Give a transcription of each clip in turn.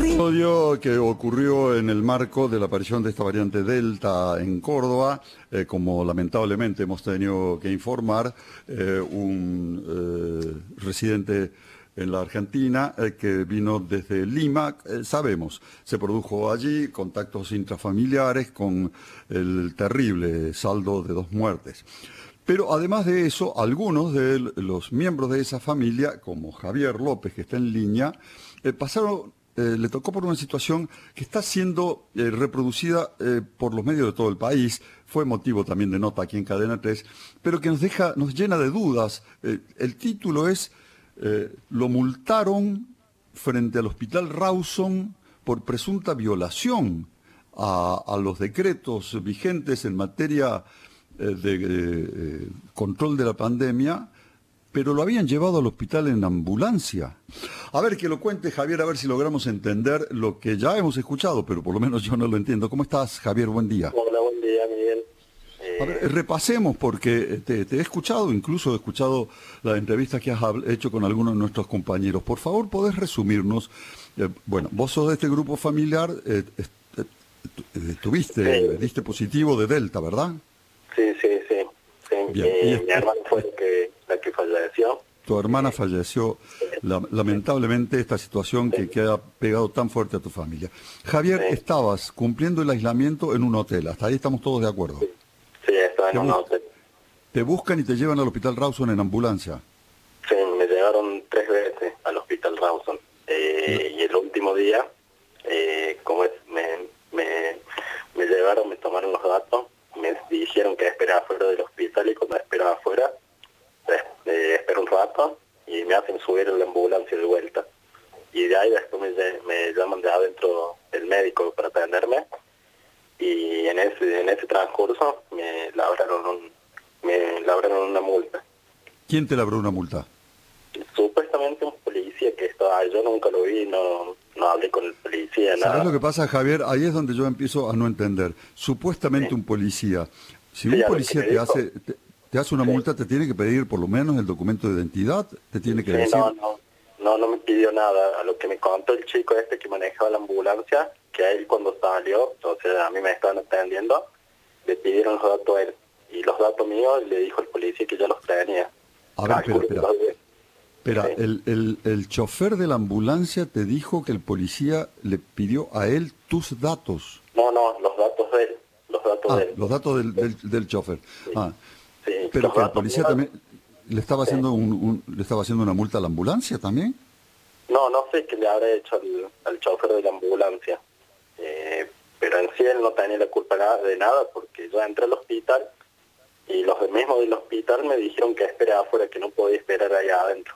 Episodio que ocurrió en el marco de la aparición de esta variante Delta en Córdoba, como lamentablemente hemos tenido que informar, un residente en la Argentina que vino desde Lima, sabemos, se produjo allí contactos intrafamiliares con el terrible saldo de 2 muertes. Pero además de eso, algunos de los miembros de esa familia, como Javier López, que está en línea, le tocó por una situación que está siendo reproducida por los medios de todo el país, fue motivo también de nota aquí en Cadena 3, pero que nos llena de dudas. El título es lo multaron frente al Hospital Rawson por presunta violación a los decretos vigentes en materia de control de la pandemia, pero lo habían llevado al hospital en ambulancia. A ver, que lo cuente Javier, a ver si logramos entender lo que ya hemos escuchado, pero por lo menos yo no lo entiendo. ¿Cómo estás, Javier? Buen día. Hola, buen día, Miguel. A ver, repasemos, porque te he escuchado, incluso he escuchado la entrevista que has hecho con algunos de nuestros compañeros. Por favor, ¿podés resumirnos? Bueno, vos sos de este grupo familiar, diste positivo de Delta, ¿verdad? Sí. Bien. Mi hermana fue la que falleció. Tu hermana falleció, lamentablemente, esta situación que ha pegado tan fuerte a tu familia. Javier, estabas cumpliendo el aislamiento en un hotel, hasta ahí estamos todos de acuerdo. Sí, estaba en un hotel. ¿Te buscan y te llevan al Hospital Rawson en ambulancia? Sí, me llevaron 3 veces al Hospital Rawson. Y el último día, me llevaron, me tomaron los datos, me dijeron que esperaba afuera del hospital, y cuando esperaba afuera, espero un rato y me hacen subir en la ambulancia de vuelta. Y de ahí después me llaman de adentro el médico para atenderme, y en ese transcurso me labraron una multa. ¿Quién te labró una multa? Supuestamente un policía que estaba, yo nunca lo vi, no hablé con el policía, nada. ¿Sabes lo que pasa, Javier? Ahí es donde yo empiezo a no entender. Supuestamente un policía, si un policía te hace una multa, te tiene que pedir por lo menos el documento de identidad, te tiene que decir... No me pidió nada. A lo que me contó el chico que manejaba la ambulancia, que a él cuando salió, entonces a mí me estaban atendiendo, le pidieron los datos a él, y los datos míos le dijo el policía que ya los tenía. A ver, espera, el chofer de la ambulancia te dijo que el policía le pidió a él tus datos. No, los datos de él. Los datos del chofer. Sí. Sí, pero que el policía también le estaba haciendo una multa a la ambulancia también. No sé qué le habrá hecho al chofer de la ambulancia. Pero en sí él no tenía la culpa de nada, porque yo entré al hospital y los mismos del hospital me dijeron que esperaba afuera, que no podía esperar allá adentro.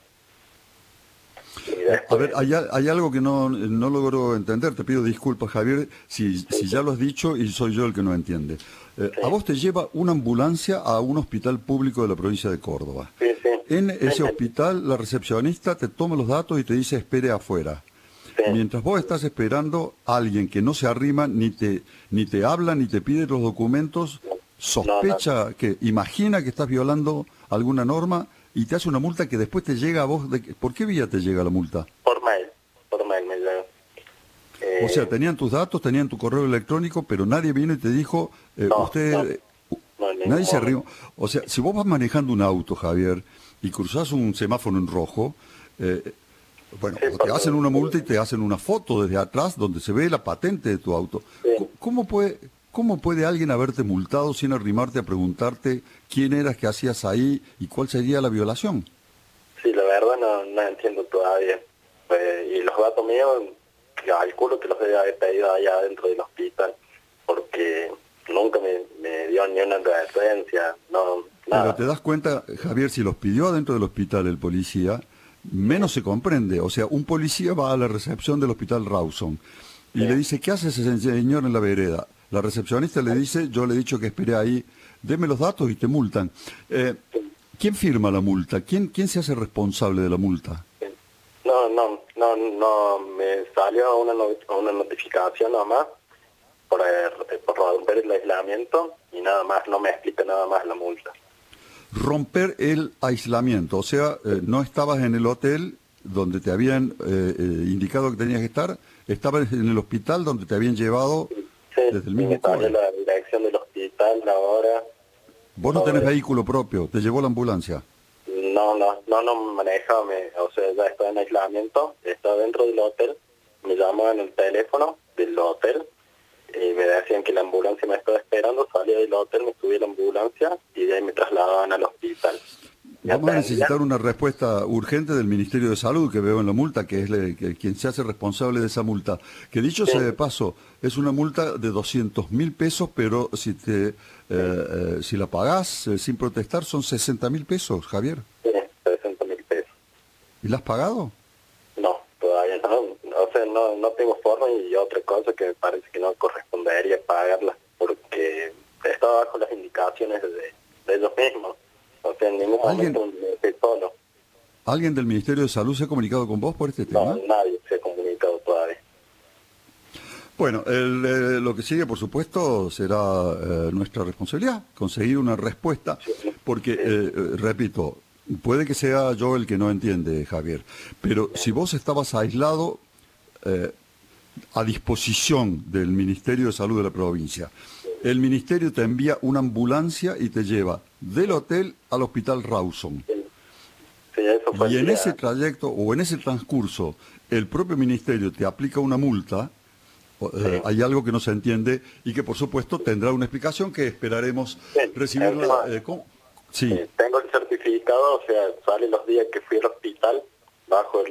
A ver, hay algo que no logro entender, te pido disculpas, Javier, si ya lo has dicho y soy yo el que no entiende. A vos te lleva una ambulancia a un hospital público de la provincia de Córdoba. Sí. En ese hospital la recepcionista te toma los datos y te dice espere afuera. Sí. Mientras vos estás esperando, alguien que no se arrima, ni te habla, ni te pide los documentos, sospecha, que imagina que estás violando alguna norma y te hace una multa que después te llega a vos. ¿Por qué vía te llega la multa? Por mail me llega. O sea, tenían tus datos, tenían tu correo electrónico, pero nadie vino y te dijo, nadie se arrima. O sea, si vos vas manejando un auto, Javier, y cruzás un semáforo en rojo, te hacen una multa y te hacen una foto desde atrás donde se ve la patente de tu auto. Sí. ¿Cómo puede alguien haberte multado sin arrimarte a preguntarte quién eras, qué hacías ahí y cuál sería la violación? Sí, la verdad no entiendo todavía. Y los datos míos, calculo que los debe haber pedido allá dentro del hospital, porque nunca me dio ni una advertencia, nada. Pero te das cuenta, Javier, si los pidió adentro del hospital el policía, menos se comprende. O sea, un policía va a la recepción del Hospital Rawson y le dice, ¿qué hace ese señor en la vereda? La recepcionista le dice, yo le he dicho que espere ahí, deme los datos y te multan. ¿Quién firma la multa? ¿Quién se hace responsable de la multa? No, me salió una notificación nomás por romper el aislamiento y nada más, no me explica nada más la multa. Romper el aislamiento, o sea, no estabas en el hotel donde te habían indicado que tenías que estar, estabas en el hospital donde te habían llevado Sí, desde el y me mismo salió COE. la dirección del hospital, la hora, Vos no todo tenés eso. vehículo propio, te llevó la ambulancia. No me manejaba, o sea, ya estaba en aislamiento, estaba dentro del hotel, me llamaban el teléfono del hotel y me decían que la ambulancia me estaba esperando, salía del hotel, me subí a la ambulancia y de ahí me trasladaban al hospital. Me Vamos a atendían, necesitar una respuesta urgente del Ministerio de Salud, que veo en la multa, que es quien se hace responsable de esa multa. Que dicho sea de sí, paso, es una multa de 200.000 pesos, pero si la pagás sin protestar son 60.000 pesos, Javier. sí, 60.000 pesos. ¿Y la has pagado? No, todavía no, o sea, no tengo forma y otra cosa que me parece que no correspondería pagarla porque estaba bajo las indicaciones de ellos mismos. O sea, en ningún ¿Alguien, momento me fui solo. ¿Alguien del Ministerio de Salud se ha comunicado con vos por este No, tema? nadie se ha comunicado todavía. Bueno, lo que sigue, por supuesto, será nuestra responsabilidad, conseguir una respuesta, Sí, porque, sí, repito, puede que sea yo el que no entiende, Javier, pero si vos estabas aislado a disposición del Ministerio de Salud de la provincia, el Ministerio te envía una ambulancia y te lleva del hotel al Hospital Rawson. sí, sí, eso fue Y el en ese día. trayecto o en ese transcurso, el propio Ministerio te aplica una multa. Sí, Hay algo que no se entiende y que por supuesto tendrá una explicación que esperaremos sí, recibirla. encima, Sí, tengo el certificado, o sea, sale los días que fui al hospital bajo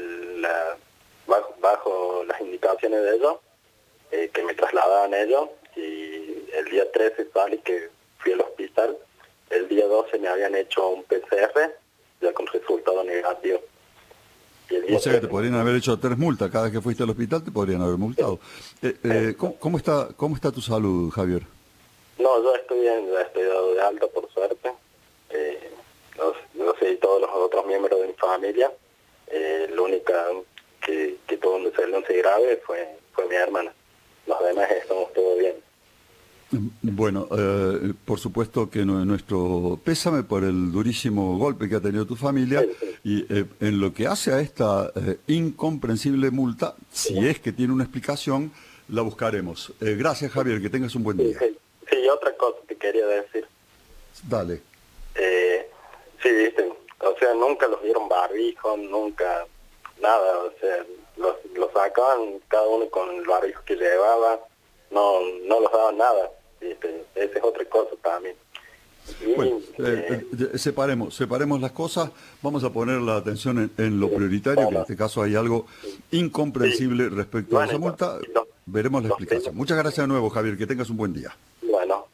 bajo las indicaciones de ellos, que me trasladaban ellos, y el día 13 sale que fui al hospital, el día 12 me habían hecho un PCR, ya con resultado negativo, y el o día sea que te 13 podrían haber hecho 3 multas. Cada vez que fuiste al hospital te podrían haber multado. ¿Cómo está tu salud, Javier? no, yo estoy bien, ya estoy dado de alta por suerte, no sé, y todos los otros miembros de mi familia, lo único que tuvo un desenlace grave fue mi hermana, los demás estamos todos bien. Bueno, por supuesto que nuestro pésame por el durísimo golpe que ha tenido tu familia Sí, sí, y en lo que hace a esta incomprensible multa, sí, si es que tiene una explicación, la buscaremos. Gracias, Javier, que tengas un buen sí, día. sí. Sí, y otra cosa que quería decir, Dale. sí, viste, o sea, nunca los dieron barbijo, nunca, nada, o sea, los sacaban cada uno con el barbijo que llevaba, no los daban nada, viste, esa es otra cosa también. Y, Bueno, separemos las cosas, vamos a poner la atención en lo prioritario, que en bueno, este caso hay algo sí, incomprensible respecto a bueno, esa multa, y los veremos la primos, explicación. Muchas gracias de nuevo, Javier, que tengas un buen día. bueno,